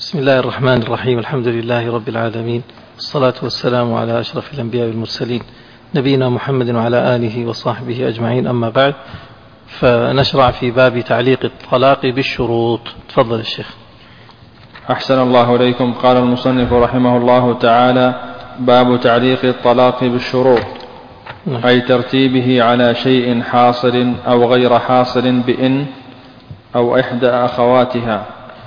بسم الله الرحمن الرحيم. الحمد لله رب العالمين، والصلاة والسلام على أشرف الأنبياء والمرسلين نبينا محمد وعلى آله وصحبه أجمعين. أما بعد، فنشرع في باب تعليق الطلاق بالشروط. تفضل الشيخ. أحسن الله إليكم. قال المصنف رحمه الله تعالى: باب تعليق الطلاق بالشروط، أي ترتيبه على شيء حاصل أو غير حاصل بإن أو إحدى أخواتها،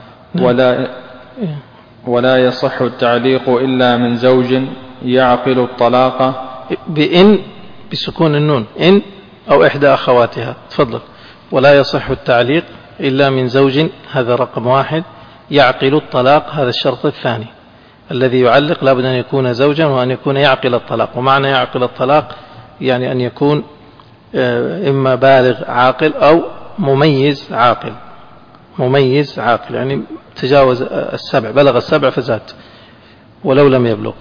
ولا يصح التعليق إلا من زوج يعقل الطلاق بإن بسكون النون، إن أو إحدى أخواتها. تفضل. ولا يصح التعليق إلا من زوج، هذا رقم واحد. يعقل الطلاق، هذا الشرط الثاني. الذي يعلق لابد أن يكون زوجا وأن يكون يعقل الطلاق. ومعنى يعقل الطلاق يعني أن يكون إما بالغ عاقل أو مميز عاقل. مميز عاقل يعني تجاوز السبع، بلغ السبع فزاد ولو لم يبلغ.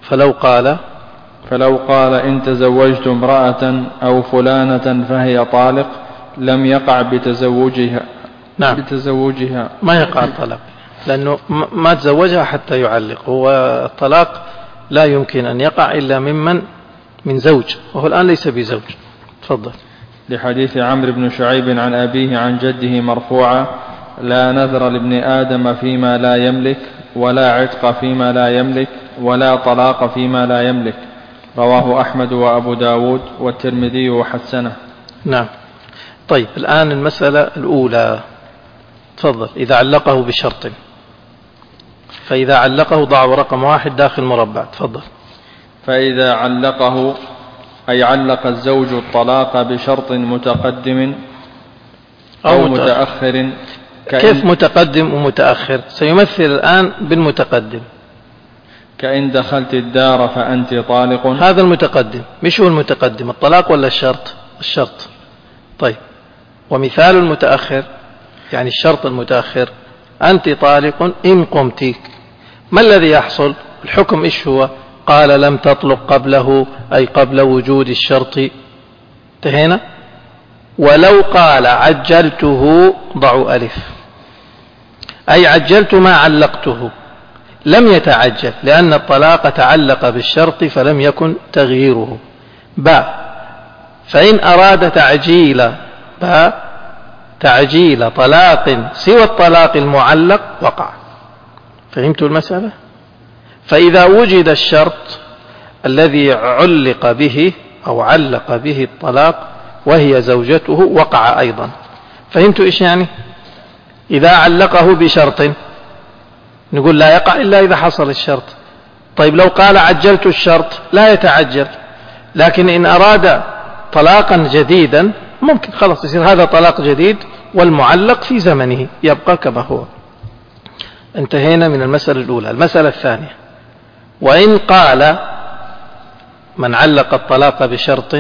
فلو قال إن تزوجت امرأة أو فلانة فهي طالق لم يقع بتزوجها. نعم، بتزوجها ما يقع الطلاق، لأنه ما تزوجها حتى يعلق. هو الطلاق لا يمكن أن يقع إلا من زوج، وهو الآن ليس بزوج. تفضل. لحديث عمرو بن شعيب عن أبيه عن جده مرفوعا: لا نذر لابن آدم فيما لا يملك، ولا عتق فيما لا يملك، ولا طلاق فيما لا يملك. رواه أحمد وأبو داود والترمذي وحسنه. نعم. طيب، الآن المسألة الأولى. تفضل. إذا علقه بشرط، فإذا علقه ضعوا رقم واحد داخل مربع. تفضل. فإذا علقه أي علق الزوج الطلاق بشرط متقدم أو متأخر. كيف متقدم ومتأخر؟ سيمثل الآن بالمتقدم. كإن دخلت الدار فأنت طالق، هذا المتقدم. مش هو المتقدم الطلاق ولا الشرط؟ الشرط. طيب، ومثال المتأخر يعني الشرط المتأخر: أنت طالق إن قمت. ما الذي يحصل؟ الحكم إيش هو؟ قال لم تطلق قبله، أي قبل وجود الشرط. انتهينا. ولو قال عجلته، ضعوا ألف، أي عجلت ما علقته، لم يتعجل لأن الطلاق تعلق بالشرط فلم يكن تغييره. فإن أراد تعجيل طلاق سوى الطلاق المعلق وقع. فهمتوا المسألة؟ فإذا وجد الشرط الذي علق به أو علق به الطلاق وهي زوجته وقع أيضا. فهمتوا إيش يعني؟ إذا علقه بشرط نقول لا يقع إلا إذا حصل الشرط. طيب، لو قال عجلت الشرط لا يتعجل، لكن إن أراد طلاقا جديدا ممكن خلاص يصير هذا طلاق جديد والمعلق في زمنه يبقى كما هو. انتهينا من المسألة الأولى. المسألة الثانية: وإن قال من علق الطلاق بشرط: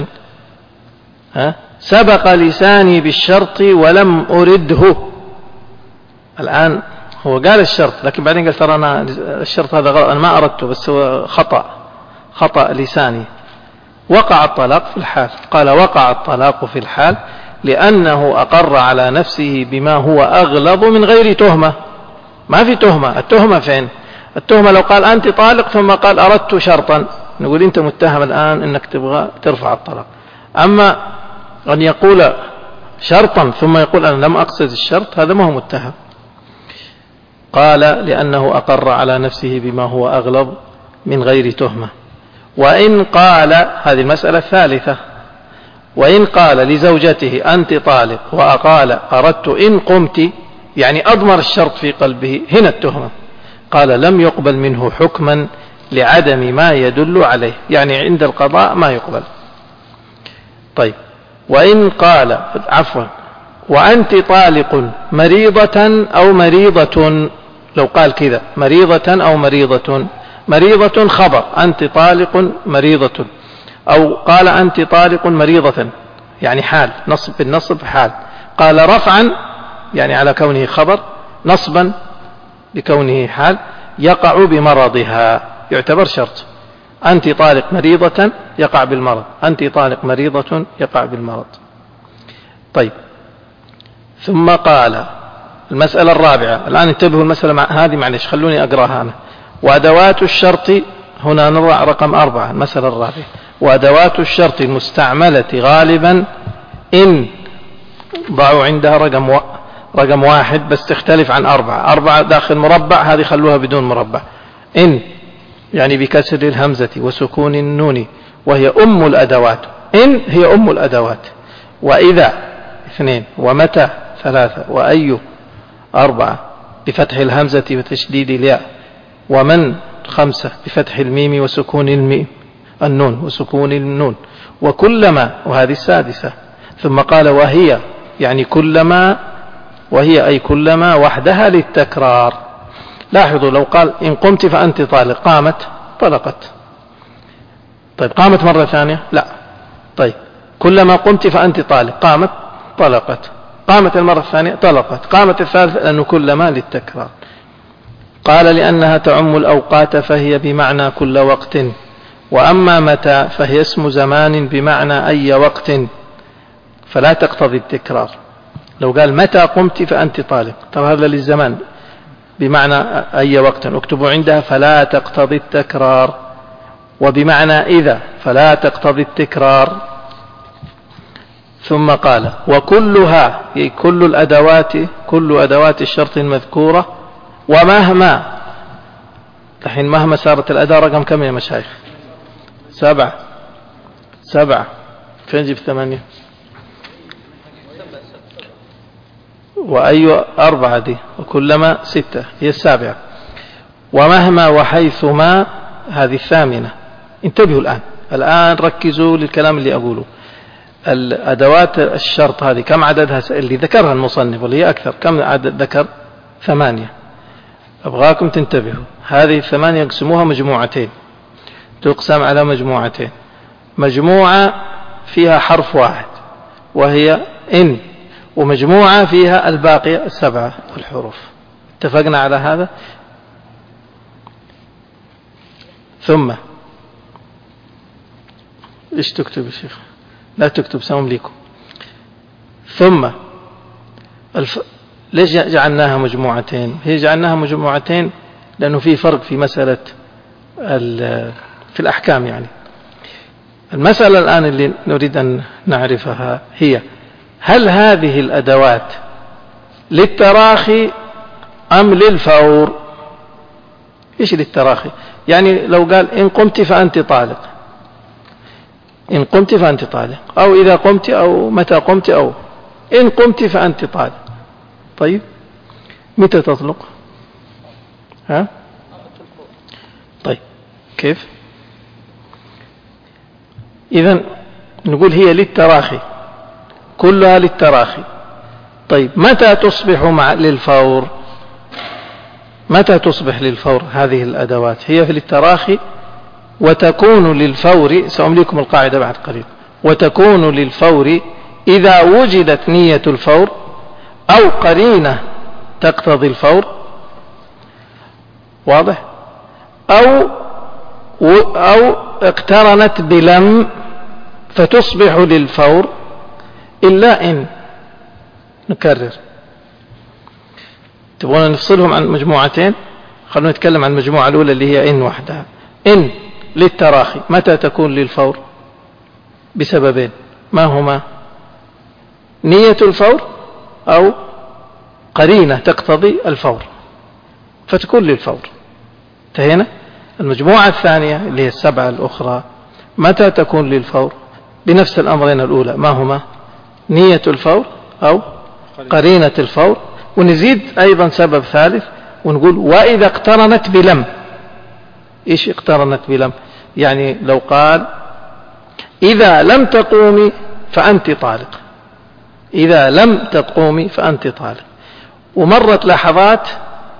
سبق لساني بالشرط ولم أرده. الآن هو قال الشرط لكن بعدين قال ترى أنا الشرط هذا غلط، أنا ما أردته، بس هو خطأ لساني. وقع الطلاق في الحال. قال وقع الطلاق في الحال لأنه أقر على نفسه بما هو أغلظ من غير تهمة. ما في تهمة. التهمة فين؟ التهمة لو قال أنت طالق ثم قال أردت شرطا، نقول أنت متهم الآن أنك تبغى ترفع الطلاق. أما أن يقول شرطا ثم يقول أنا لم أقصد الشرط، هذا ما هو متهم. قال لأنه أقر على نفسه بما هو أغلظ من غير تهمة. وإن قال، هذه المسألة الثالثة، وإن قال لزوجته أنت طالق وأقال أردت إن قمت، يعني أضمر الشرط في قلبه، هنا التهمة. قال لم يقبل منه حكما لعدم ما يدل عليه، يعني عند القضاء ما يقبل. طيب، وإن قال وأنت طالق مريضة أو مريضة، لو قال كذا مريضة أو مريضة خبر، أنت طالق مريضة، أو قال أنت طالق مريضة يعني حال، نصب بالنصب حال. قال رفعا يعني على كونه خبر، نصبا لكونه حال، يقع بمرضها، يعتبر شرط. أنت طالق مريضة يقع بالمرض، أنت طالق مريضة يقع بالمرض. طيب، ثم قال المسألة الرابعة الآن انتبهوا المسألة هذه معلش خلوني أقرأها أنا. وأدوات الشرط هنا نرى رقم 4 المسألة الرابعة. وأدوات الشرط المستعملة غالبا إن ضعوا عندها رقم 1 بس تختلف عن 4 داخل مربع، هذه خلوها بدون مربع. إن يعني بكسر الهمزة وسكون النون وهي أم الأدوات. إن هي أم الأدوات. وإذا 2 ومتى 3 وأي 4 بفتح الهمزة وتشديد الياء ومن 5 بفتح الميم وسكون النون وسكون النون وكلما وهذه 6. ثم قال وهي يعني كلما، وهي أي كلما وحدها للتكرار. لاحظوا لو قال إن قمت فأنت طالق قامت طلقت. طيب قامت مرة ثانية لا. طيب كلما قمت فأنت طالق قامت طلقت. قامت المرة الثانية طلقت. قامت الثالثة لأنه كلما للتكرار. قال لأنها تعم الأوقات فهي بمعنى كل وقت. وأما متى فهي اسم زمان بمعنى أي وقت فلا تقتضي التكرار. لو قال متى قمت فأنت طالق ترى هذا للزمان بمعنى أي وقت اكتبوا عندها فلا تقتضي التكرار. وبمعنى إذا فلا تقتضي التكرار. ثم قال وكلها أي كل أدوات الشرط المذكورة ومهما. الحين مهما صارت الأداة رقم كم يا مشايخ؟ 7. فين جيب 8 وأي 4 دي وكلما 6 هي 7. ومهما وحيثما هذه 8. انتبهوا الآن ركزوا للكلام اللي أقوله. الأدوات الشرط هذه كم عددها اللي ذكرها المصنف واللي هي أكثر؟ كم عدد ذكر؟ 8. أبغاكم تنتبهوا هذه 8 يقسموها مجموعتين، تقسم على مجموعتين. مجموعة فيها حرف واحد وهي إن، ومجموعة فيها الباقية 7 الحروف. اتفقنا على هذا؟ ثم إيش تكتب يا شيخ؟ لا تكتب سأمليكم. ثم ليش جعلناها مجموعتين؟ هي جعلناها مجموعتين لأنه في فرق في مسألة في الأحكام. يعني المسألة الآن اللي نريد أن نعرفها هي هل هذه الأدوات للتراخي أم للفور؟ إيش للتراخي؟ يعني لو قال إن قمت فأنت طالق، إن قمت فأنت طالق، أو إذا قمت، أو متى قمت، أو إن قمت فأنت طالق. طيب متى تطلق؟ ها؟ طيب كيف؟ إذن نقول هي للتراخي، كلها للتراخي. طيب متى تصبح للفور؟ متى تصبح للفور هذه الأدوات؟ هي في التراخي وتكون للفور، سأمليكم القاعدة بعد قليل، وتكون للفور إذا وجدت نية الفور أو قرينة تقتضي الفور، واضح؟ أو اقترنت بلم فتصبح للفور، إلا إن. نكرر، تبغون نفصلهم عن مجموعتين؟ خلونا نتكلم عن المجموعة الأولى اللي هي إن وحدها. إن للتراخي متى تكون للفور؟ بسببين، ما هما؟ نية الفور أو قرينة تقتضي الفور فتكون للفور. انتهينا. المجموعة الثانية اللي هي 7 الأخرى متى تكون للفور؟ بنفس الأمرين الأولى، ما هما؟ نية الفور أو قرينة الفور. ونزيد أيضا سبب ثالث ونقول وإذا اقترنت بلم. إيش اقترنت بلم؟ يعني لو قال إذا لم تقومي فأنت طالق، إذا لم تقومي فأنت طالق، ومرت لحظات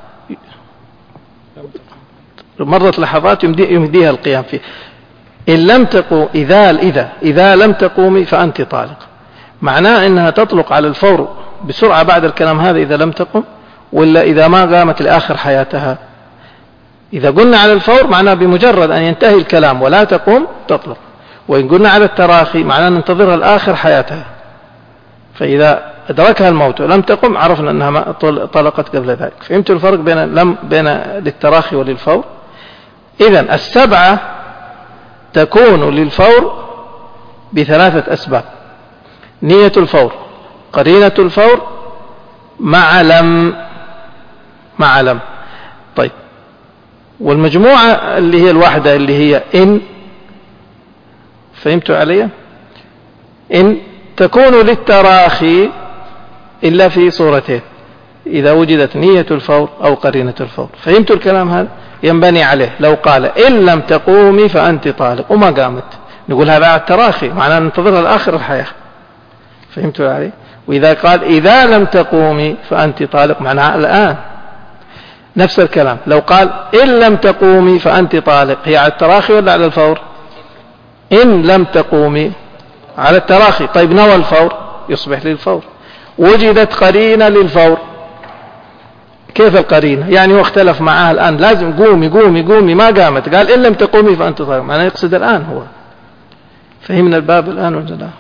يمديها القيام فيه. إن لم تقوم، إذا لم تقومي فأنت طالق، معناه أنها تطلق على الفور بسرعة بعد الكلام هذا إذا لم تقم، ولا إذا ما قامت لآخر حياتها. إذا قلنا على الفور معناه بمجرد أن ينتهي الكلام ولا تقوم تطلق، وإن قلنا على التراخي معناه ننتظرها لآخر حياتها. فإذا أدركها الموت ولم تقم عرفنا أنها طلقت قبل ذلك. فهمت الفرق بين للتراخي وللفور؟ إذن 7 تكون للفور ب3 أسباب: نية الفور، قرينة الفور، مع لم. طيب، والمجموعة اللي هي الواحدة اللي هي إن، فهمتوا علي؟ إن تكون للتراخي إلا في صورتين: إذا وجدت نية الفور أو قرينة الفور. فهمتوا الكلام هذا؟ ينبني عليه لو قال إن لم تقومي فأنت طالق وما قامت، نقول هذا التراخي، معناه ننتظرها لآخر الحياة. فهمتوا علي؟ وإذا قال إذا لم تقومي فأنت طالق، معناها الآن. نفس الكلام لو قال إن لم تقومي فأنت طالق، هي على التراخي ولا على الفور؟ إن لم تقومي على التراخي. طيب، نوى الفور يصبح للفور. وجدت قرينة للفور. كيف القرينة؟ يعني هو اختلف معها الآن، لازم قومي ما قامت، قال إن لم تقومي فأنت طالق، معناه يقصد الآن هو. فهمنا الباب الآن ولا لا؟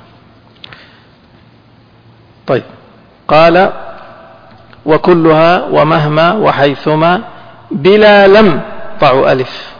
طيب، قال وكلها ومهما وحيثما بلا لم، ضعوا ألف،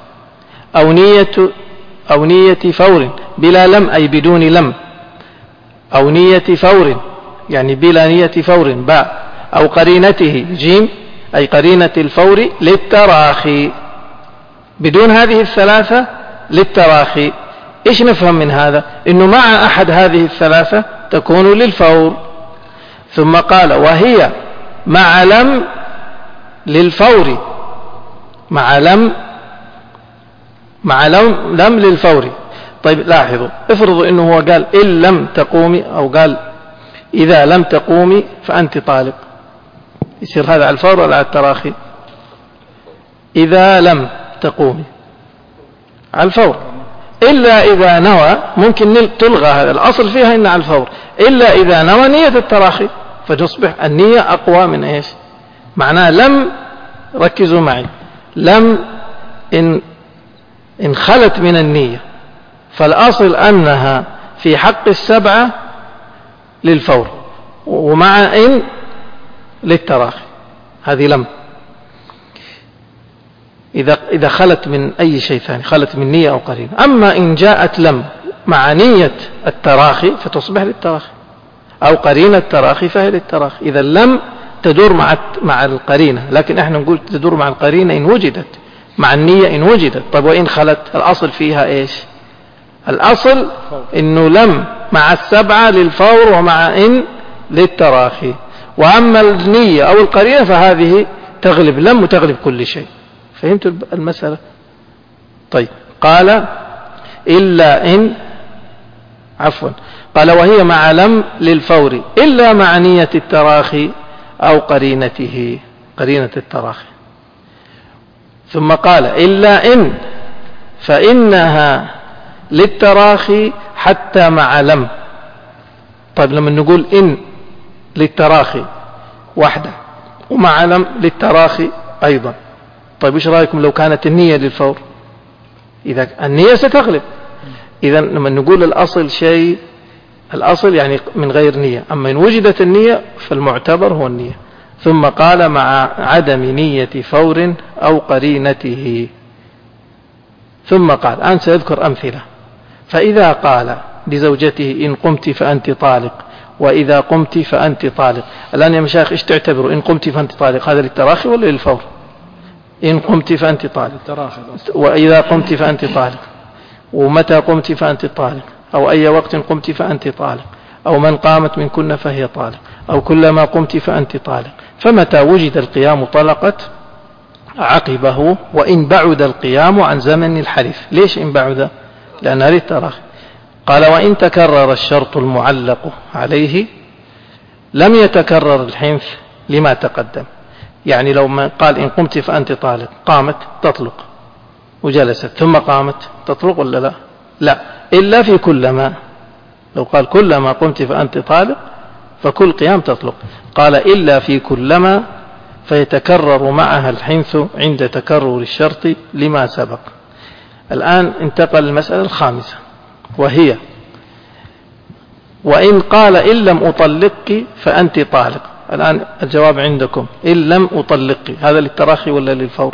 أو نية فور. بلا لم أي بدون لم، أو نية فور يعني بلا نية فور باء، أو قرينته جيم أي قرينة الفور للتراخي. بدون هذه الثلاثة للتراخي. إيش نفهم من هذا؟ إنه مع أحد هذه الثلاثة تكون للفور. ثم قال وهي مع لم للفور، مع لم للفور. طيب، لاحظوا، افرضوا انه هو قال إن لم تقومي، او قال إذا لم تقومي فأنت طالق، يصير هذا على الفور ولا على التراخي؟ إذا لم تقومي على الفور، إلا إذا نوى ممكن تلغى هذا، الأصل فيها إن على الفور، إلا إذا نوى نية التراخي فتصبح النية أقوى من إيش؟ معناه لم، ركزوا معي، لم إن خلت من النية، فالأصل أنها في حق 7 للفور، ومع إن للتراخي. هذه لم إذا خلت من أي شيء ثاني، خلت من نية أو قرينة. أما إن جاءت لم مع نية التراخي فتصبح للتراخي، أو قرينة التراخي فهي للتراخي. إذا لم تدور مع القرينة، لكن احنا نقول تدور مع القرينة إن وجدت، مع النية إن وجدت. طيب، وإن خلت الأصل فيها إيش؟ الأصل إنه لم مع 7 للفور، ومع إن للتراخي. وأما النية أو القرينة فهذه تغلب لم وتغلب كل شيء. فهمت المسألة؟ طيب، قال إلا إن، عفوا، قال وهي مع لم للفور إلا مع نية التراخي أو قرينته، قرينة التراخي. ثم قال إلا إن فإنها للتراخي حتى مع لم. طيب، لما نقول إن للتراخي واحدة ومع لم للتراخي أيضا، طيب إيش رأيكم لو كانت النية للفور؟ إذا النية ستغلب. إذا لما نقول الأصل شيء، الأصل يعني من غير نية، أما إن وجدت النية فالمعتبر هو النية. ثم قال مع عدم نية فور أو قرينته. ثم قال، الآن سيذكر أمثلة. فإذا قال لزوجته إن قمت فأنت طالق، وإذا قمت فأنت طالق. الآن يا مشايخ إيش تعتبروا؟ إن قمت فأنت طالق هذا للتراخي ولا للفور؟ إن قمت فأنت طالق، وإذا قمت فأنت طالق، ومتى قمت فأنت طالق، أو أي وقت قمت فأنت طالق، أو من قامت من كنا فهي طالق، أو كلما قمت فأنت طالق. فمتى وجد القيام طلقت عقبه، وإن بعد القيام عن زمن الحلف. ليش إن بعد؟ لأنها للتراخي. قال وإن تكرر الشرط المعلق عليه لم يتكرر الحنث لما تقدم. يعني لو ما قال إن قمت فأنت طالق، قامت تطلق وجلست ثم قامت تطلق ولا لا؟ لا، إلا في كلما. لو قال كلما قمت فأنت طالق فكل قيام تطلق. قال إلا في كلما فيتكرر معها الحنث عند تكرر الشرط لما سبق. الآن انتقل المسألة الخامسة، وهي وإن قال إن لم أطلقك فأنت طالق. الآن الجواب عندكم، إن لم أطلقك هذا للتراخي ولا للفور؟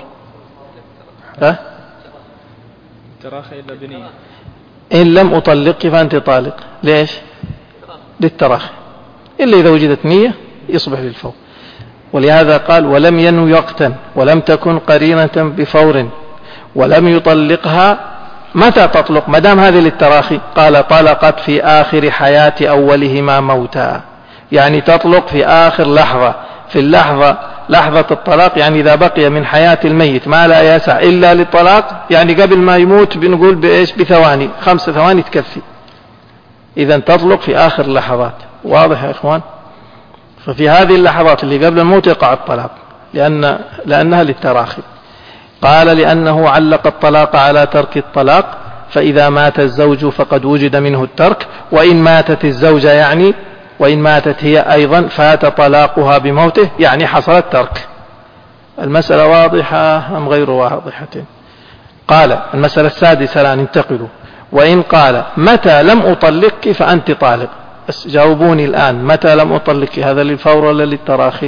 التراخي إلا بنية. إن لم أطلقك فأنت طالق، ليش؟ للتراخي، إلا إذا وجدت نية يصبح للفور. ولهذا قال ولم ينوي وقتا ولم تكن قرينة بفور ولم يطلقها متى تطلق ما دام هذه للتراخي؟ قال طلقت في آخر حياة أولهما موتا، يعني تطلق في آخر لحظة، في اللحظة لحظة الطلاق، يعني إذا بقي من حياة الميت ما لا يسع إلا للطلاق، يعني قبل ما يموت بنقول بإيش؟ بثواني، 5 ثواني تكفي. إذا تطلق في آخر لحظات. واضح يا إخوان؟ ففي هذه اللحظات اللي قبل الموت يقع الطلاق لأنها للتراخي. قال لأنه علق الطلاق على ترك الطلاق، فإذا مات الزوج فقد وجد منه الترك، وإن ماتت الزوجة يعني وإن ماتت هي أيضا فات طلاقها بموته، يعني حصل الترك. المسألة واضحة أم غير واضحة؟ قال المسألة السادسة الآن انتقلوا. وإن قال متى لم أطلقك فأنت طالق، بس جاوبوني الآن، متى لم أطلقك هذا للفور ولا للتراخي؟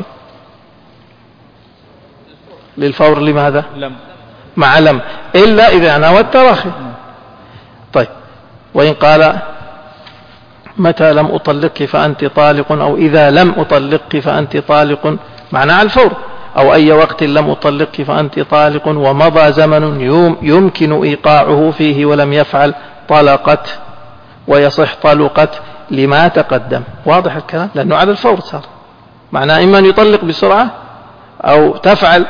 للفور. لماذا؟ لم. مع لم، إلا إذا نوى التراخي. طيب، وإن قال متى لم أطلقك فأنت طالق، أو إذا لم أطلقك فأنت طالق، معناه الفور، أو أي وقت لم أطلقك فأنت طالق ومضى زمن يمكن إيقاعه فيه ولم يفعل، طلقت ويصح طلقت لما تقدم. واضح الكلام؟ لأنه على الفور صار، معناه إما أن يطلق بسرعة أو تفعل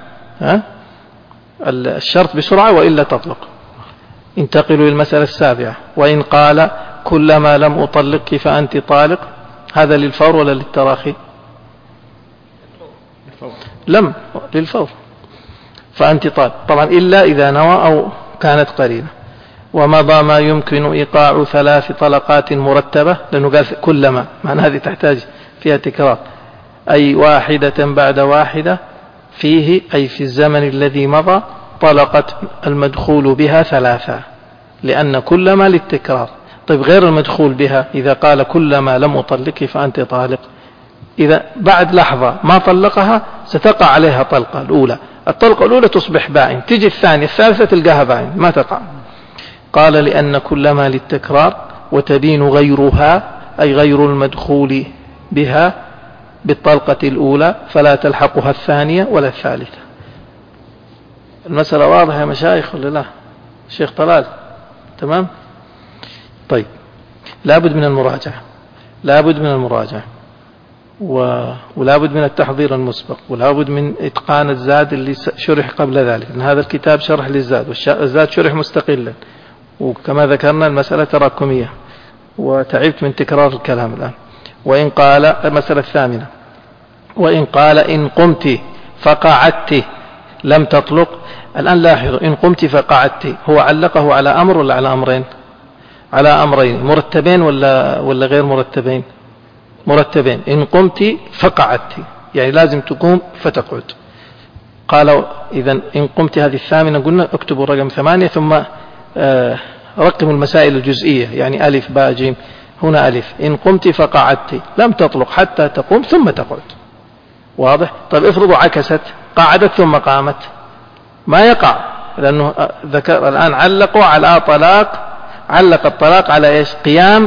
الشرط بسرعة وإلا تطلق. انتقلوا للمسألة السابعة. وإن قال كلما لم أطلقك فأنت طالق، هذا للفور ولا للتراخي؟ لم، للفور. فأنت طالق طبعا إلا إذا نوى أو كانت قرينة. ومضى ما يمكن إيقاع 3 طلقات مرتبة، لأنه قال كلما، معنى هذه تحتاج فيها تكرار، أي واحدة بعد واحدة فيه، أي في الزمن الذي مضى، طلقت المدخول بها 3، لأن كلما للتكرار. طيب غير المدخول بها إذا قال كلما لم أطلقك فأنت طالق، إذا بعد لحظة ما طلقها ستقع عليها طلقة الأولى، الطلقة الأولى تصبح بائن، تجي الثانية الثالثة تلقاها بائن ما تقع. قال لأن كلما للتكرار، وتبين غيرها أي غير المدخول بها بالطلقة الأولى، فلا تلحقها الثانية ولا الثالثة. المسألة واضحة يا مشايخ ولا لا؟ شيخ طلال تمام؟ طيب، لابد من المراجعة، لابد من المراجعة، ولابد من التحضير المسبق، ولابد من إتقان الزاد اللي شرح قبل ذلك، لأن هذا الكتاب شرح للزاد، والزاد شرح مستقلا، وكما ذكرنا المسألة تراكمية، وتعبت من تكرار الكلام الآن. وإن قال، المسألة الثامنة، وإن قال إن قمت فقعدت لم تطلق. الآن لاحظوا، إن قمت فقعدت هو علقه على أمر ولا على أمرين؟ على أمرين مرتبين ولا غير مرتبين؟ مرتبين. إن قمت فقعدت يعني لازم تقوم فتقعد. قالوا إذا إن قمت هذه الثامنة، قلنا اكتبوا رقم 8 ثم رقموا المسائل الجزئية، يعني ألف باء جيم، هنا ألف. إن قمت فقعدت لم تطلق حتى تقوم ثم تقعد. واضح؟ طيب افرضوا عكست، قعدت ثم قامت، ما يقع، لأنه ذكر الآن علقوا على طلاق، علق الطلاق على إيش؟ قيام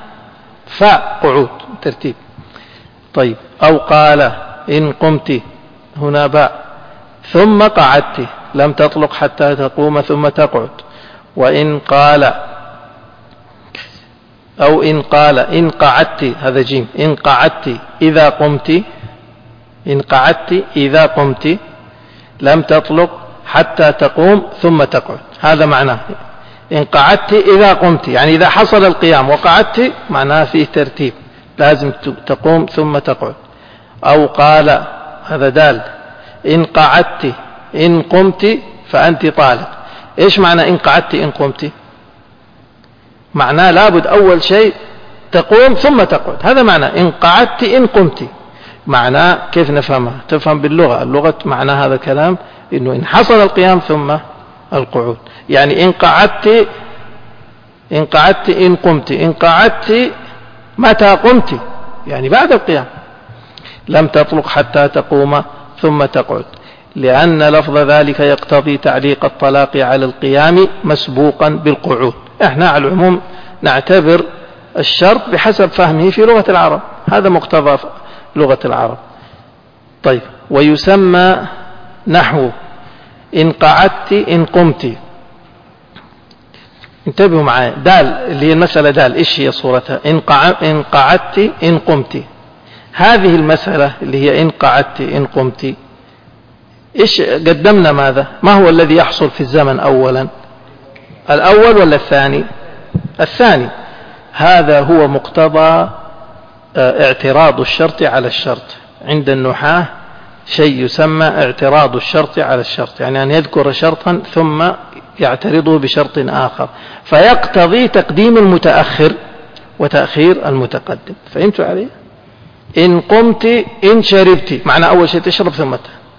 فقعود ترتيب. طيب، أو قال إن قمت، هنا باء، ثم قعدت لم تطلق حتى تقوم ثم تقعد. وإن قال، أو إن قال إن قعدت، هذا جيم، إن قعدت إذا قمت، إن قعدت إذا قمت لم تطلق حتى تقوم ثم تقعد، هذا معناه. إن قعدت إذا قمت يعني إذا حصل القيام وقعدت، معناه فيه ترتيب، لازم تقوم ثم تقعد. أو قال، هذا دال، إن قعدت إن قمت فأنت طالق. إيش معنى إن قعدت إن قمت؟ معناه لابد أول شيء تقوم ثم تقعد، هذا معنى إن قعدت إن قمت. معناه كيف نفهمها؟ تفهم باللغة، اللغة معنى هذا الكلام إنه إن حصل القيام ثم القعود، يعني إن قعدت إن قمت، إن قعدت متى قمت يعني بعد القيام. لم تطلق حتى تقوم ثم تقعد، لأن لفظ ذلك يقتضي تعليق الطلاق على القيام مسبوقا بالقعود. احنا على العموم نعتبر الشرط بحسب فهمه في لغة العرب، هذا مقتضى لغة العرب. طيب، ويسمى نحو إن قعدت إن قمت. انتبهوا معي، دال اللي هي المسألة دال إيش هي صورتها؟ إن قعدت إن قمت. هذه المسألة اللي هي إن قعدت إن قمت، إيش قدمنا؟ ماذا؟ ما هو الذي يحصل في الزمن أولا؟ الأول ولا الثاني؟ الثاني. هذا هو مقتضى اعتراض الشرط على الشرط. عند النحاة شيء يسمى اعتراض الشرط على الشرط، يعني أن يذكر شرطا ثم يعترضه بشرط آخر، فيقتضي تقديم المتأخر وتأخير المتقدم. فهمتوا علي؟ إن قمت إن شربت، معنى أول شيء تشرب ثم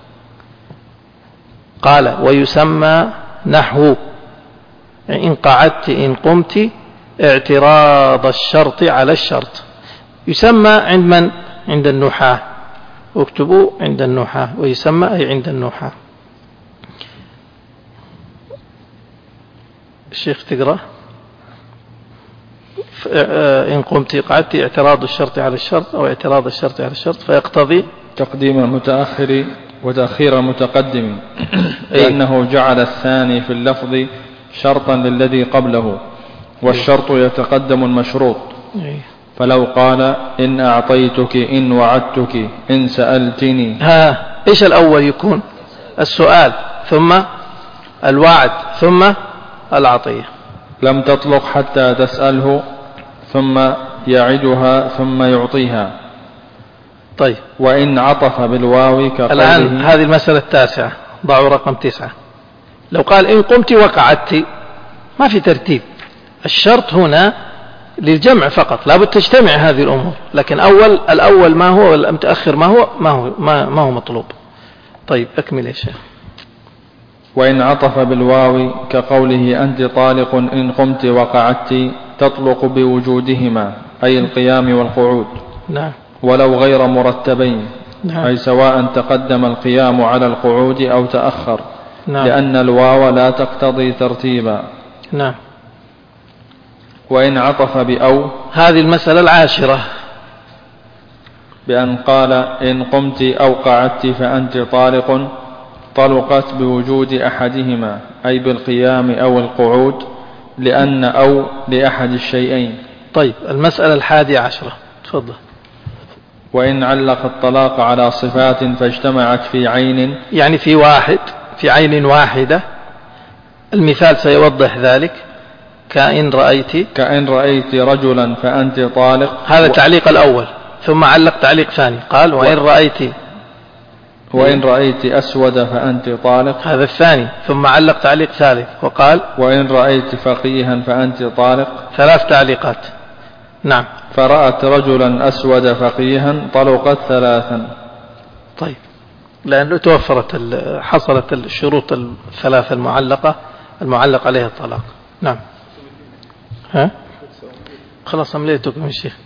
قال ويسمى نحو إن قعدت إن قمت اعتراض الشرط على الشرط. يسمى عند من؟ عند النحاة. اكتبوا عند النحاة، ويسمى أي عند النحاة. الشيخ تقرأ إن قمت قعدت اعتراض الشرط على الشرط أو اعتراض الشرط على الشرط، فيقتضي تقديم المتأخر وتأخير المتقدم، لأنه جعل الثاني في اللفظ شرطا للذي قبله، والشرط يتقدم المشروط. فلو قال إن أعطيتك إن وعدتك إن سألتني، إيش الأول يكون؟ السؤال ثم الوعد ثم العطية. لم تطلق حتى تسأله ثم يعدها ثم يعطيها. طيب، وإن عطف بالواو كقوله. الآن هذه المسألة التاسعة، ضعوا رقم 9. لو قال إن قمت وقعدت، ما في ترتيب. الشرط هنا للجمع فقط، لا بد تجتمع هذه الأمور، لكن الأول ما هو والمتأخر ما هو مطلوب. طيب، أكمل يا شيخ. وإن عطف بالواو كقوله أنت طالق إن قمت وقعدت، تطلق بوجودهما أي القيام والقعود. نعم. ولو غير مرتبين. نعم. أي سواء تقدم القيام على القعود أو تأخر. نعم. لأن الواو لا تقتضي ترتيبا. نعم. وإن عطف بأو، هذه المسألة العاشرة، بأن قال إن قمت أو قعدت فأنت طالق، طلقت بوجود أحدهما أي بالقيام أو القعود، لأن أو لأحد الشيئين. طيب، المسألة 11، تفضل. وإن علق الطلاق على صفات فاجتمعت في عين، يعني في واحد، في عين واحدة. المثال سيوضح ذلك. كأن رأيت رجلا فأنت طالق. هذا التعليق الأول، ثم علق تعليق ثاني قال وإن رأيت أسود فأنت طالق. هذا الثاني، ثم علق تعليق ثالث وقال وإن رأيت فقيها فأنت طالق. 3 تعليقات. نعم. فرأت رجلا أسود فقيها، طلقت 3. طيب، لأنه حصلت الشروط 3 المعلق عليها الطلاق. نعم. خلاص أمليتكم يا شيخ،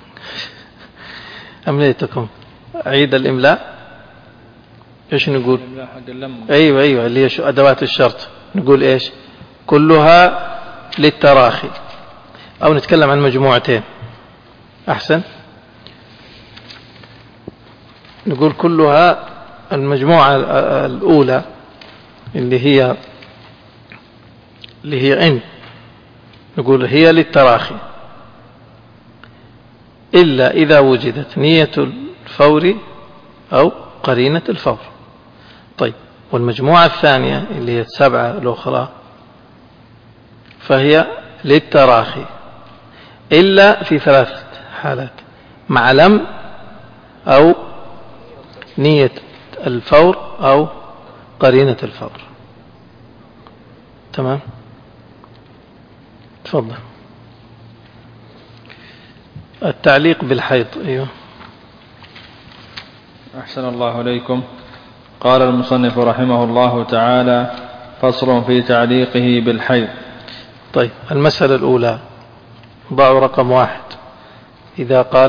أمليتكم. عيد الإملاء. إيش نقول؟ أيوة اللي هي أدوات الشرط. نقول إيش؟ كلها للتراخي، أو نتكلم عن مجموعتين أحسن. نقول كلها، المجموعة الأولى اللي هي إن، نقول هي للتراخي إلا إذا وجدت نية الفور أو قرينة الفور. طيب، والمجموعة الثانية اللي هي 7 الأخرى فهي للتراخي إلا في 3 حالات: مع لم، أو نية الفور، أو قرينة الفور. تمام. تفضل. التعليق بالحيض. أيوه. أحسن الله إليكم. قال المصنف رحمه الله تعالى: فصل في تعليقه بالحيض. طيب، المسألة الأولى، ضعوا رقم 1. إذا قال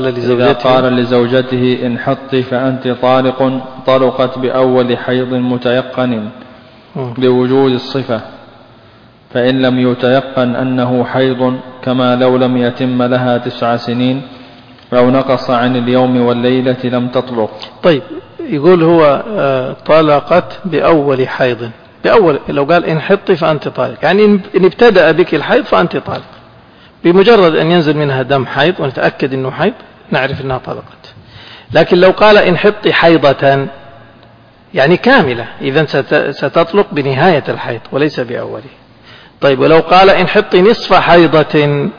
لزوجته انحطي فأنت طالق، طلقت بأول حيض متيقن لوجود الصفة، فإن لم يتيقن أنه حيض كما لو لم يتم لها 9 سنين أو نقص عن اليوم والليلة لم تطلق. طيب يقول هو طلقت بأول حيض، لو قال انحطي فأنت طالق، يعني إن ابتدأ بك الحيض فأنت طالق، بمجرد أن ينزل منها دم حيض ونتأكد أنه حيض نعرف أنها طلقت. لكن لو قال انحطي حيضة يعني كاملة، إذن ستطلق بنهاية الحيض وليس بأوله. طيب ولو قال انحطي نصف حيضة،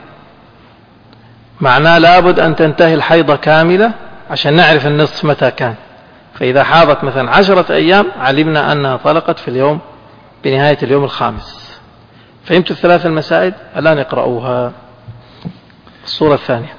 معناه لابد أن تنتهي الحيضة كاملة عشان نعرف النصف متى كان. فإذا حاضت مثلا 10 أيام علمنا أنها طلقت في بنهاية اليوم الخامس. فهمتوا الثلاث المسائل؟ الآن اقرأوها. الصورة الثانية،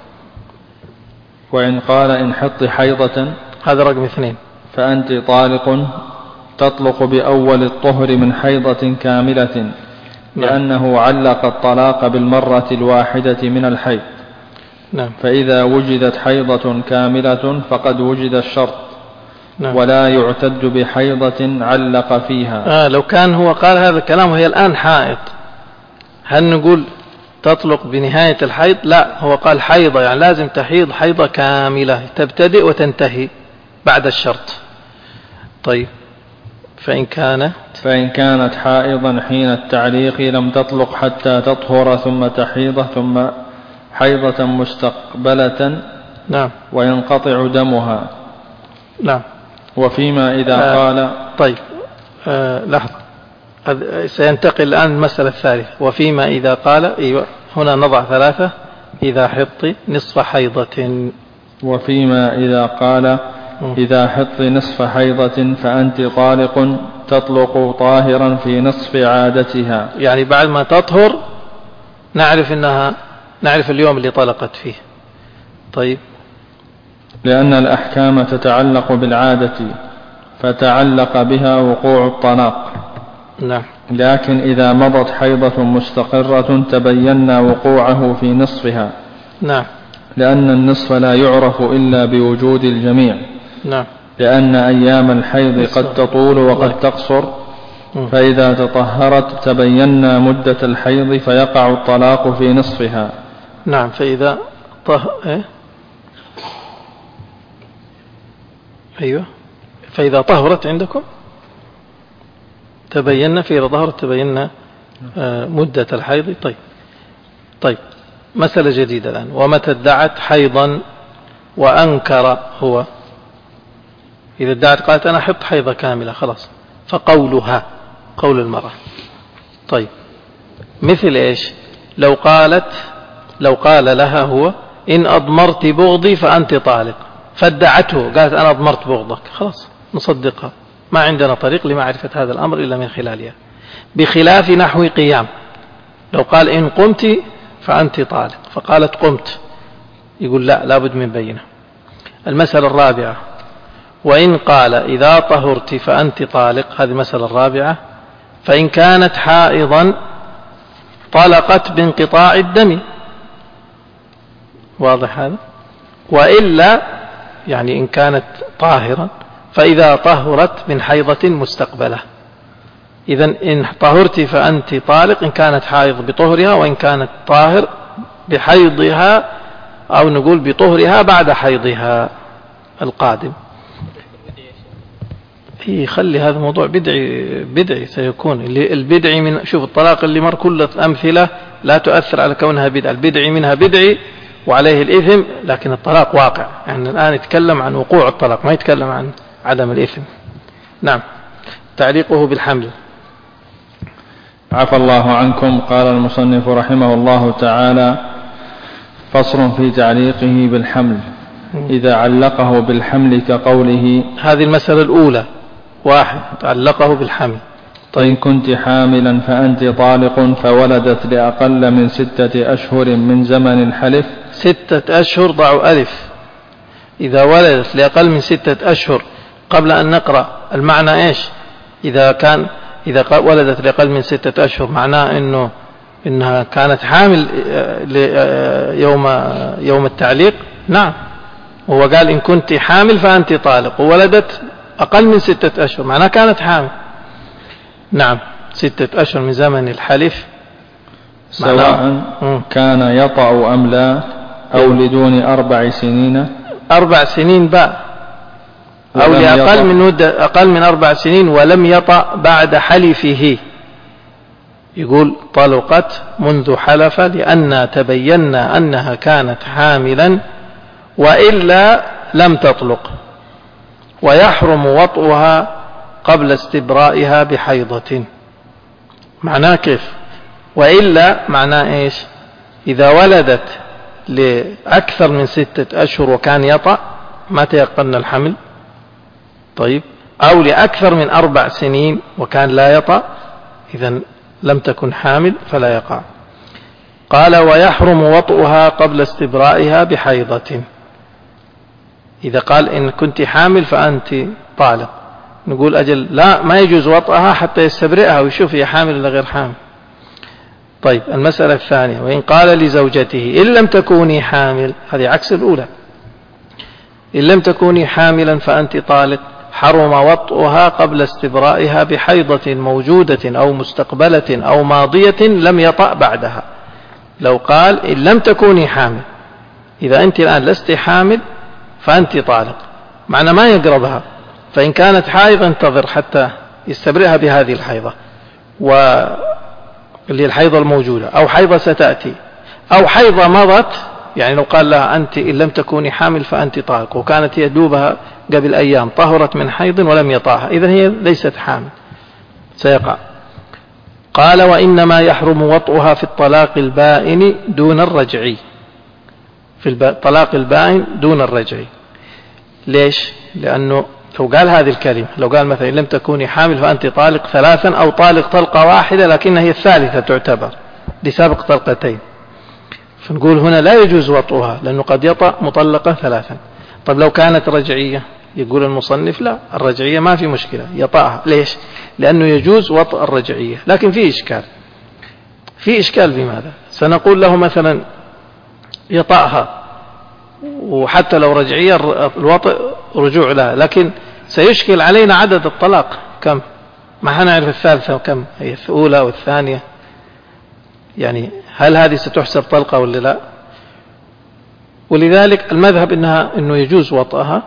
وإن قال انحطي حيضة، هذا رقم 2، فأنت طالق، تطلق بأول الطهر من حيضة كاملة، لأنه علق الطلاق بالمرة الواحدة من الحيض. نعم. فإذا وجدت حيضة كاملة فقد وجد الشرط. نعم. ولا يعتد بحيضة علق فيها. لو كان هو قال هذا الكلام وهي الآن حائض، هل نقول تطلق بنهاية الحيض؟ لا، هو قال حيضة، يعني لازم تحيض حيضة كاملة تبتدئ وتنتهي بعد الشرط. طيب فإن كانت حائضا حين التعليق لم تطلق حتى تطهر ثم تحيض ثم حيضة مستقبلة. نعم. وينقطع دمها. نعم. وفيما إذا قال. طيب لحظة، سينتقل الآن المسألة الثالثة. وفيما إذا قال، أيوة هنا نضع 3، إذا حطي نصف حيضة. وفيما إذا قال إذا حطي نصف حيضة فأنت طالق، تطلق طاهرا في نصف عادتها، يعني بعد ما تطهر نعرف اليوم اللي طلقت فيه. طيب لأن الأحكام تتعلق بالعادة فتعلق بها وقوع الطلاق. نعم. لكن إذا مضت حيضة مستقرة تبين وقوعه في نصفها. نعم. لأن النصف لا يعرف إلا بوجود الجميع. نعم. لأن أيام الحيض قد تطول وقد تقصر، فإذا تطهرت تبين مدة الحيض فيقع الطلاق في نصفها. نعم. فإذا أيوة، فإذا طهرت عندكم تبين، في ظهرت تبين مدة الحيض. طيب مسألة جديدة الآن. ومتى ادعت حيضا وأنكر هو، إذا ادعت قالت أنا حط حيضة كاملة خلاص، فقولها قول المرأة. طيب مثل إيش؟ لو قال لها هو إن أضمرت بغضي فأنت طالق، فادعته قالت أنا أضمرت بغضك، خلاص نصدقها، ما عندنا طريق لمعرفة هذا الأمر إلا من خلالها. بخلاف نحو قيام، لو قال إن قمت فأنت طالق فقالت قمت، يقول لا، لابد من بينة. المسألة الرابعة، وإن قال إذا طهرت فأنت طالق، هذه المسألة الرابعة. فإن كانت حائضا طلقت بانقطاع الدم، واضح هذا؟ وإلا يعني إن كانت طاهرا فإذا طهرت من حيضة مستقبلة. إذن إن طهرت فأنت طالق إن كانت حائض بطهرها، وإن كانت طاهر بحيضها، أو نقول بطهرها بعد حيضها القادم. خلي هذا موضوع بدعي سيكون. البدعي من، شوف الطلاق اللي مر كل الأمثلة لا تؤثر على كونها بدعة، البدعي منها بدعي وعليه الإثم، لكن الطلاق واقع. يعني الآن يتكلم عن وقوع الطلاق، ما يتكلم عن عدم الإثم. نعم. تعليقه بالحمل. عفى الله عنكم. قال المصنف رحمه الله تعالى: فصل في تعليقه بالحمل. إذا علقه بالحمل كقوله، هذه المسألة الأولى، 1 علقه بالحمل. طيب إن كنت حاملا فأنت طالق فولدت لأقل من 6 أشهر من زمن الحلف. 6 أشهر، ضعوا ألف. إذا ولدت لأقل من 6 أشهر، قبل أن نقرأ المعنى إيش؟ إذا ولدت لأقل من 6 أشهر معناه إنها كانت حامل يوم التعليق. نعم، هو قال إن كنت حامل فأنت طالق، وولدت أقل من 6 أشهر معناها كانت حامل. نعم، 6 أشهر من زمن الحلف سواء كان يطأ أم لا، أو لدون 4 سنين. 4 سنين باء، أو لأقل من مدة أقل من 4 سنين ولم يطأ بعد حلفه. يقول طلقت منذ حلف لأن تبينا أنها كانت حاملا وإلا لم تطلق، ويحرم وطئها قبل استبرائها بحيضة. معناه كيف؟ وإلا معناه إيش؟ إذا ولدت لأكثر من 6 أشهر وكان يطأ ما تيقن الحمل، طيب، أو لأكثر من 4 سنين وكان لا يطأ، إذن لم تكن حامل فلا يقع. قال ويحرم وطئها قبل استبرائها بحيضة. إذا قال إن كنت حامل فأنت طالق، نقول أجل لا، ما يجوز وطئها حتى يستبرئها ويشوف هي حامل ولا غير حامل. طيب، المسألة الثانية، وإن قال لزوجته إن لم تكوني حامل، هذه عكس الأولى، إن لم تكوني حاملا فأنت طالق، حرم وطئها قبل استبرائها بحيضة موجودة أو مستقبلة أو ماضية لم يطأ بعدها. لو قال إن لم تكوني حامل، إذا أنت الآن لست حامل فأنت طالق، معنى ما يقربها، فإن كانت حائضة انتظر حتى يستبرئها بهذه الحيضة، واللي الحيضة الموجودة، أو حيضة ستأتي، أو حيضة مضت. يعني لو قال لها أنت إن لم تكوني حامل فأنت طالق، وكانت يدوبها قبل أيام طهرت من حيض ولم يطأها، إذن هي ليست حامل سيقع. قال وإنما يحرم وطئها في الطلاق البائن دون الرجعي، في الطلاق البائن دون الرجعي. ليش؟ لأنه لو قال هذه الكلمة، لو قال مثلا إن لم تكوني حامل فأنت طالق 3 أو طالق طلقة واحدة لكنها هي الثالثة تعتبر لسابق طلقتين، فنقول هنا لا يجوز وطئها لأنه قد يطأ مطلقة 3. طب لو كانت رجعية، يقول المصنف لا، الرجعية ما في مشكلة يطأها. ليش؟ لأنه يجوز وطأ الرجعية، لكن في إشكال. في إشكال بماذا؟ سنقول له مثلا يطأها، وحتى لو رجعية الوطئ رجوع لها، لكن سيشكل علينا عدد الطلاق كم، ما حنعرف الثالثة كم هي، الأولى والثانية، يعني هل هذه ستحسب طلقة ولا لا؟ ولذلك المذهب إنه يجوز وطئها،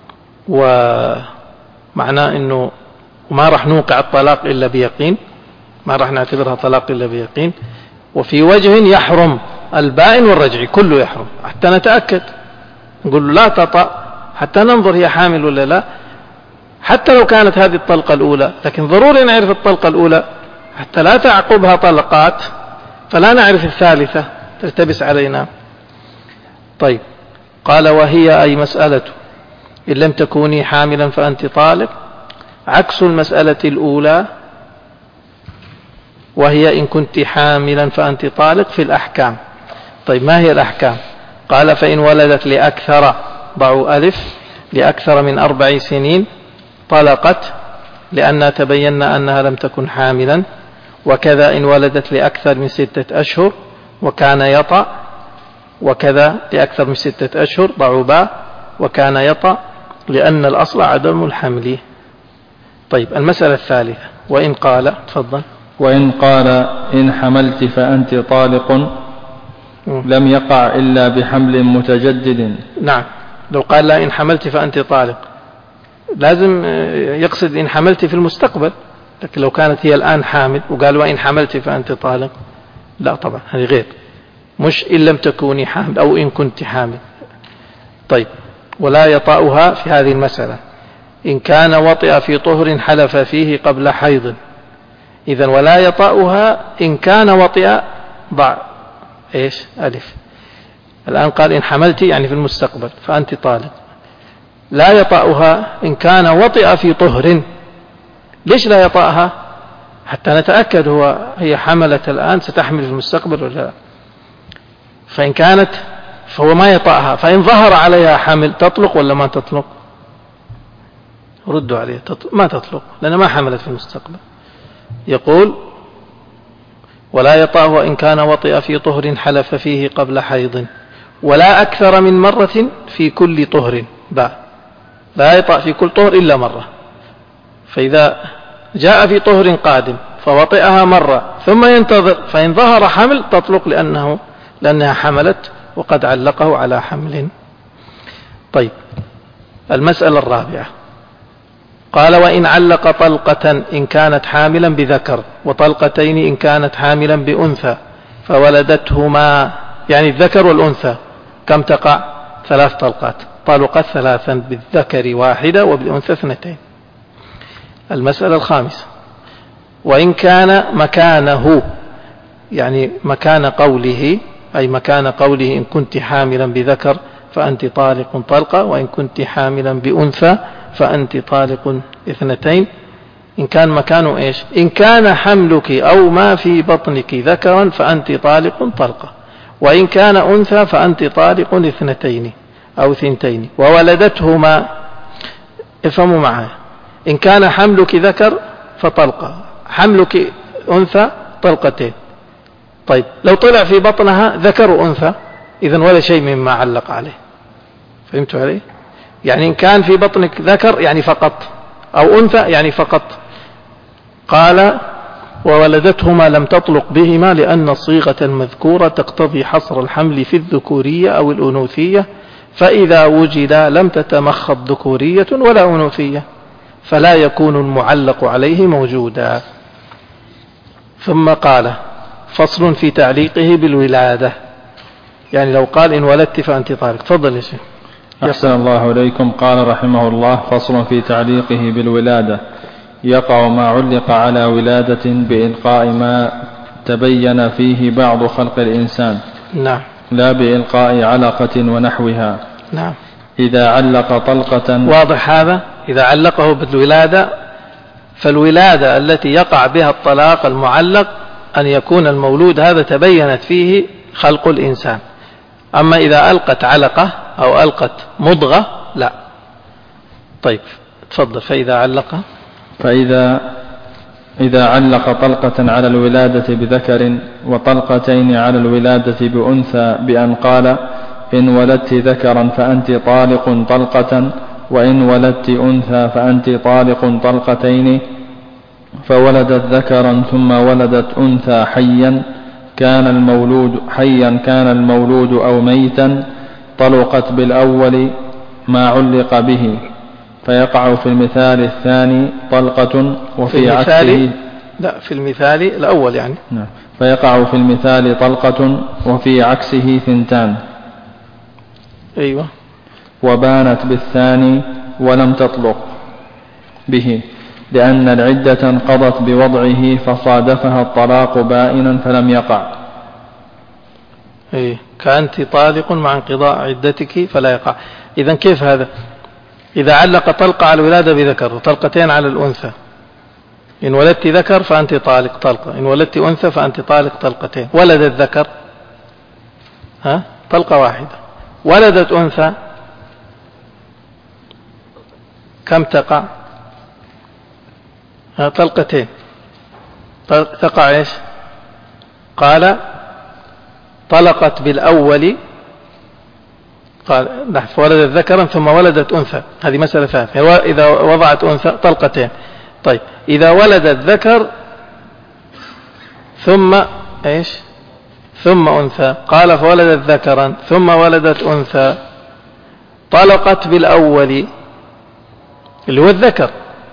ومعناه إنه ما راح نوقع الطلاق إلا بيقين، ما راح نعتبرها طلاق إلا بيقين. وفي وجه يحرم البائن والرجعي كله يحرم، حتى نتأكد، نقول له لا تطأ حتى ننظر هي حامل ولا لا، حتى لو كانت هذه الطلقة الأولى، لكن ضروري نعرف الطلقة الأولى حتى لا تعقبها طلقات فلا نعرف الثالثة تلتبس علينا. طيب، قال وهي أي مسألة إن لم تكوني حاملا فأنت طالق عكس المسألة الأولى، وهي إن كنت حاملا فأنت طالق في الأحكام. طيب، ما هي الأحكام؟ قال فإن ولدت لأكثر، ضعوا ألف، لأكثر من 4 سنين طلقت لأن تبينا أنها لم تكن حاملا، وكذا إن ولدت لأكثر من 6 أشهر وكان يطأ، وكذا لأكثر من 6 أشهر، ضعوا باء، وكان يطأ لأن الأصل عدم الحمل. طيب، المسألة الثالثة، وإن قال، تفضل. وإن قال إن حملت فأنت طالق لم يقع إلا بحمل متجدد. نعم، لو قال لا إن حملت فأنت طالق لازم يقصد إن حملت في المستقبل، لكن لو كانت هي الآن حامل وقال وإن حملت فأنت طالق، لا طبعا هذه غير، مش إن لم تكوني حامل أو إن كنت حامل. طيب، ولا يطأها في هذه المسألة إن كان وطئ في طهر حلف فيه قبل حيض. إذن ولا يطأها إن كان وطئ، ضع إيش ألف، الآن قال إن حملت يعني في المستقبل فأنت طالق. لا يطأها إن كان وطئ في طهر. ليش لا يطأها؟ حتى نتأكد هي حملت الآن ستحمل في المستقبل ولا لا. فإن كانت فهو ما يطأها، فإن ظهر عليها حمل تطلق ولا ما تطلق؟ ردوا عليه، ما تطلق لأنها ما حملت في المستقبل. يقول ولا يطأه إن كان وطئ في طهر حلف فيه قبل حيض، ولا أكثر من مرة في كل طهر لا يطأ في كل طهر إلا مرة. فإذا جاء في طهر قادم فوطئها مرة ثم ينتظر، فإن ظهر حمل تطلق لأنها حملت وقد علقه على حمل. طيب، المسألة الرابعة قال: وإن علق طلقة إن كانت حاملا بذكر وطلقتين إن كانت حاملا بأنثى فولدتهما، يعني الذكر والأنثى كم تقع؟ 3 طلقات، طلقت 3 بالذكر 1 وبالأنثى 2. المسألة الخامسة: وإن كان مكانه، يعني مكان قوله، أي مكان قوله إن كنت حاملا بذكر فأنت طالق طلقة، وإن كنت حاملا بأنثى فأنت طالق 2. إن كان مكانه إيش؟ إن كان حملك أو ما في بطنك ذكرا فأنت طالق طلقة، وإن كان أنثى فأنت طالق 2 أو 2 وولدتهما. افهموا معي، إن كان حملك ذكر فطلقة، حملك أنثى طلقتين. طيب، لو طلع في بطنها ذكر وأنثى إذن ولا شيء مما علق عليه. فهمتوا عليه؟ يعني إن كان في بطنك ذكر يعني فقط، أو أنثى يعني فقط. قال: وولدتهما لم تطلق بهما لأن الصيغة المذكورة تقتضي حصر الحمل في الذكورية أو الأنوثية، فإذا وجد لم تتمخض ذكورية ولا أنوثية فلا يكون المعلق عليه موجودا. ثم قال: فصل في تعليقه بالولادة، يعني لو قال إن ولدت فأنت طالق. تفضل يا شيخ. أحسن الله إليكم. قال رحمه الله: فصل في تعليقه بالولادة: يقع ما علق على ولادة بإلقاء ما تبين فيه بعض خلق الإنسان. نعم. لا بإلقاء علقة ونحوها. نعم. إذا علق طلقة. واضح هذا؟ إذا علقه بالولادة، فالولادة التي يقع بها الطلاق المعلق أن يكون المولود هذا تبينت فيه خلق الإنسان. أما إذا ألقت علقة أو ألقت مضغة لا. طيب، تفضل. إذا علق طلقة على الولادة بذكر وطلقتين على الولادة بأنثى بأن قال: إن ولدت ذكرا فأنت طالق طلقة، وإن ولدت أنثى فأنت طالق طلقتين، فولدت ذكرا ثم ولدت أنثى حيا كان المولود أو ميتا، طلقت بالأول ما علق به، فيقع في المثال الثاني طلقة، وفي عكسه في المثال الأول يعني. نعم. فيقع في المثال طلقة وفي عكسه 2. أيوة. وبانت بالثاني ولم تطلق به لأن العدة انقضت بوضعه فصادفها الطلاق بائنا فلم يقع. كأنت طالق مع انقضاء عدتك فلا يقع. إذن كيف هذا؟ إذا علق طلقة على الولادة بذكر وطلقتين على الأنثى، إن ولدت ذكر فأنت طالق طلقة، إن ولدت أنثى فأنت طالق طلقتين. ولدت ذكر طلقة 1، ولدت أنثى كم تقع؟ طلقتين. تقع إيش؟ قال: طلقت بالأول، قال ولدت ذكرا ثم ولدت أنثى، هذه مسألة ثالثة. إذا وضعت أنثى طلقتين. طيب، إذا ولدت ذكر ثم إيش؟ ثم أنثى، قال: فولدت ذكرا ثم ولدت أنثى، طلقت بالأول اللي هو الذكر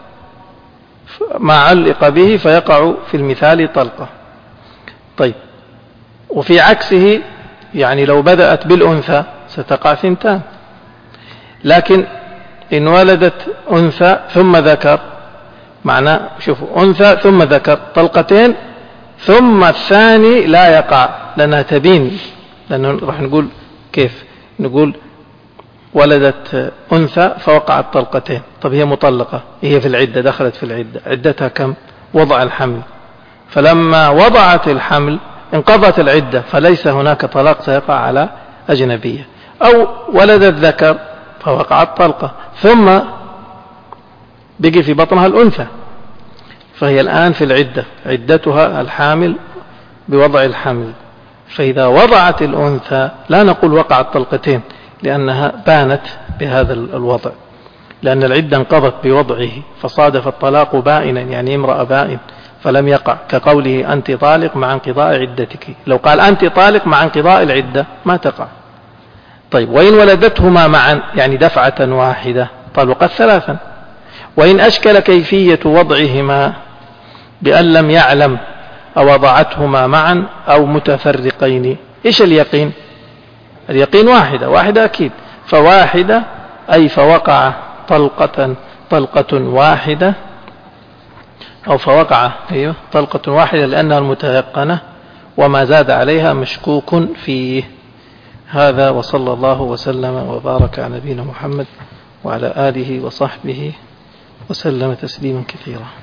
ما علق به فيقع في المثال طلقة. طيب، وفي عكسه يعني لو بدأت بالأنثى ستقع 2. لكن إن ولدت أنثى ثم ذكر، معناه شوفوا أنثى ثم ذكر طلقتين، ثم الثاني لا يقع لأنها تبين، لأنه راح نقول كيف نقول ولدت أنثى فوقعت طلقتين. طب هي مطلقة، هي في العدة، دخلت في العدة، عدتها كم؟ وضع الحمل، فلما وضعت الحمل انقضت العدة فليس هناك طلاق سيقع على أجنبية. أو ولدت ذكر فوقعت طلقة ثم بقي في بطنها الأنثى، فهي الآن في العدة، عدتها الحامل بوضع الحمل، فإذا وضعت الأنثى لا نقول وقعت طلقتين لأنها بانت بهذا الوضع، لأن العدة انقضت بوضعه، فصادف الطلاق بائنا يعني امرأة بائن فلم يقع، كقوله أنت طالق مع انقضاء عدتك. لو قال أنت طالق مع انقضاء العدة ما تقع. طيب وإن ولدتهما معا يعني دفعة واحدة طلقت ثلاثا. وإن أشكل كيفية وضعهما بأن لم يعلم أوضعتهما معا أو متفرقين، إيش اليقين؟ اليقين واحدة أكيد، فواحدة أي فوقع طلقة واحدة، أو فوقع طلقة واحدة لأنها المتيقنة، وما زاد عليها مشكوك فيه. هذا وصلى الله وسلم وبارك على نبينا محمد وعلى آله وصحبه وسلم تسليما كثيرا.